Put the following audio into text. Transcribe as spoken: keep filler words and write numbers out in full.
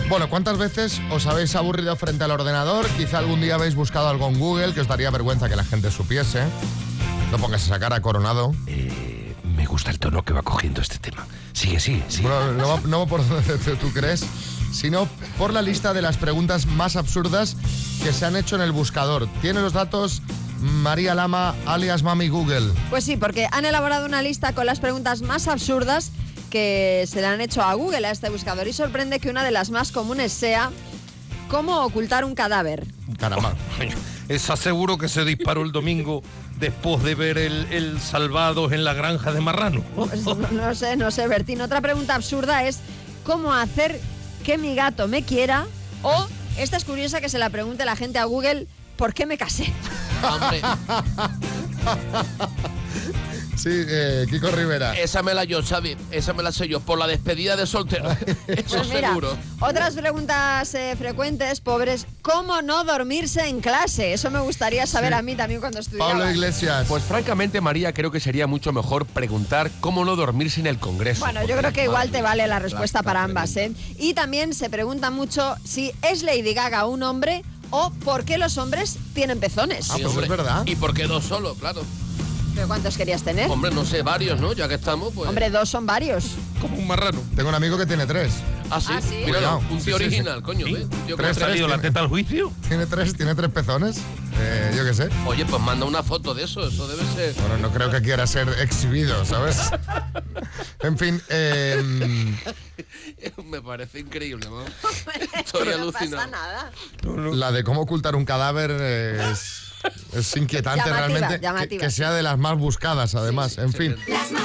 Bueno, ¿cuántas veces os habéis aburrido frente al ordenador? Quizá algún día habéis buscado algo en Google que os daría vergüenza que la gente supiese. No pongas esa cara, Coronado. Eh, me gusta el tono que va cogiendo este tema. Sigue, sigue, sigue. Bueno, no, no por donde tú crees, sino por la lista de las preguntas más absurdas que se han hecho en el buscador. ¿Tiene los datos María Lama, alias Mami Google? Pues sí, porque han elaborado una lista con las preguntas más absurdas que se le han hecho a Google, a este buscador, y sorprende que una de las más comunes sea ¿cómo ocultar un cadáver? Caramba. Esa seguro que se disparó el domingo después de ver el, el Salvados en la granja de Marrano. Pues no, no sé, no sé, Bertín. Otra pregunta absurda es ¿cómo hacer que mi gato me quiera? O, esta es curiosa que se la pregunte la gente a Google, ¿por qué me casé? Hombre, Sí, eh, Kiko Rivera. esa me la yo, Xavi, esa me la sé yo, por la despedida de soltero. Eso Pues mira, seguro. otras preguntas eh, frecuentes, pobres, ¿cómo no dormirse en clase? Eso me gustaría saber Sí. a mí también cuando estudiaba. Pablo Iglesias. Pues francamente, María, creo que sería mucho mejor preguntar cómo no dormirse en el Congreso. Bueno, yo Porque, creo que igual madre te vale la respuesta la para ambas, ¿eh? Y también se pregunta mucho si es Lady Gaga un hombre o por qué los hombres tienen pezones. Ah, Sí, pues hombre. es verdad. ¿Y por qué dos solo? Claro. ¿Pero cuántos querías tener? Hombre, no sé, varios, ¿no? Ya que estamos, pues... Hombre, dos son varios. como un marrano. Tengo un amigo que tiene tres. Ah, sí, Ah, ¿sí? míralo, Cuidado. un Sí, tío sí, sí. original, coño, ¿Sí? ¿ves? Yo Tres, creo que- tres. ¿Salido la teta al juicio? Tiene tres, tiene tres pezones. Eh, yo qué sé. Oye, pues manda una foto de eso, eso debe ser... Bueno, no creo que quiera ser exhibido, ¿sabes? En fin, eh, Me parece increíble, ¿no? Estoy Pero no alucinado. pasa nada. la de cómo ocultar un cadáver es, es inquietante Llamativa, realmente. Que- llamativa. Que, sea de las más buscadas, además. En fin. excelente. Las